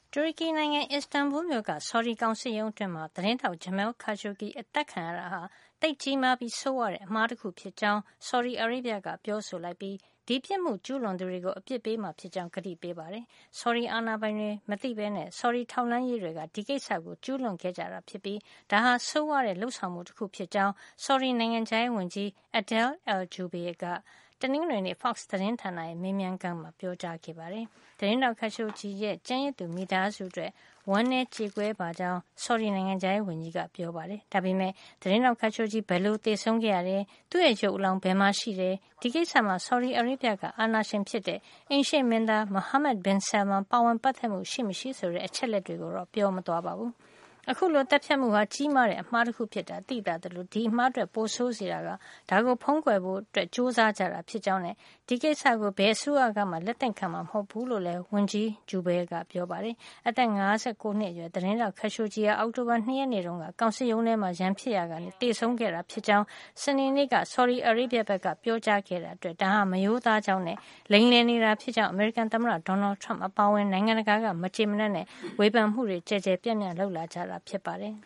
တူရကီနိုင်ငံ အစ္စတန်ဘူလ်မြို့က ဆော်ဒီကောင်စစ်ရုံးအတွင်းမှာ သတင်းထောက် Jamal Khashoggi အသတ်ခံရတာဟာ သိပ်ကြီးမားပြီး ဆိုးဝါးတဲ့အမှားတခုဖြစ်ကြောင်း ဆော်ဒီအာရေဗျက ပြောဆိုလိုက်ပြီး ဒီပြစ်မှုကျူးလွန်သူတွေကို အပြစ်ပေးမှာဖြစ်ကြောင်း ကတိပေးပါတယ်။ ဆော်ဒီအာဏာပိုင်တွေ မသိဘဲနဲ့ ဆော်ဒီထောက်လှမ်းရေးတွေက ဒီကိစ္စကို ကျူးလွန်ခဲ့ကြတာဖြစ်ပြီး ဒါဟာ ဆိုးဝါးတဲ့လုပ်ဆောင်မှုတခုဖြစ်ကြောင်း ဆော်ဒီနိုင်ငံခြားရေးဝန်ကြီး Adel al-Jubeir က တနင်္ဂနွေနေ့ Fox သတင်းဌာနရဲ့ မေးမြန်းခန်းမှာ ပြောကြားခဲ့ပါတယ်။ သတင်းထောက် Khashoggi ရဲ့ ကျန်ရစ်သူမိသားစုအတွက် ဝမ်းနည်းကြေကွဲပါကြောင်း ဆော်ဒီနိုင်ငံခြားရေးဝန်ကြီးက ပြောပါတယ်။ ဒါပေမယ့် သတင်းထောက် Khashoggi ဘယ်လိုသေဆုံးခဲ့ရတယ်၊ သူ့ရဲ့ရုပ်အလောင်း ဘယ်မှာရှိတယ်၊ ဒီကိစ္စမှာ ဆော်ဒီအာရေဗျက အာဏာရှင်ဖြစ်တဲ့ အိမ်ရှေ့မင်းသား Mohammed bin Salman ပါဝင်ပတ်သက်မှု ရှိမရှိဆိုတဲ့ အချက်အလက်တွေကိုတော့ ပြောမသွားပါဘူး။ အခုလို သတ်ဖြတ်မှုဟာ ကြီးမားတဲ့အမှားတခုဖြစ်တာ သိသာသလို ဒီအမှားအတွက် ပိုဆိုးစေတာက ဒါကိုဖုံးကွယ်ဖို့ ကြိုးစားကြတာဖြစ်ကြောင်းနဲ့ ဒီကိစ္စကို ဘယ်အစိုးရကမှ လက်သင့်ခံမှာ မဟုတ်ဘူးလို့လည်း ဝန်ကြီး Jubeir ကပြောပါတယ်။ အသက် ၅၉ နှစ်အရွယ် သတင်းထောက် Khashoggi ဟာ အောက်တိုဘာ 2 ရက်နေ့တုန်းက ကောင်စစ်ရုံးထဲမှာ ရန်ဖြစ်ရာကနေ သေဆုံးခဲ့တာဖြစ်ကြောင်း စနေနေ့က ဆော်ဒီအာရေဗျဘက်က ပြောကြားခဲ့တာအတွက် ဒါဟာ မရိုးသားကြောင်းနဲ့ လိမ်လည်နေတာဖြစ်ကြောင်း အမေရိကန်သမ္မတ Donald Trump အပါအဝင် နိုင်ငံတကာက မကျေမနပ်နဲ့ ဝေဖန်မှုတွေ ကျယ်ကျယ်ပြန့်ပြန့် လုပ်လာကြတာ ဖြစ်ပါတယ်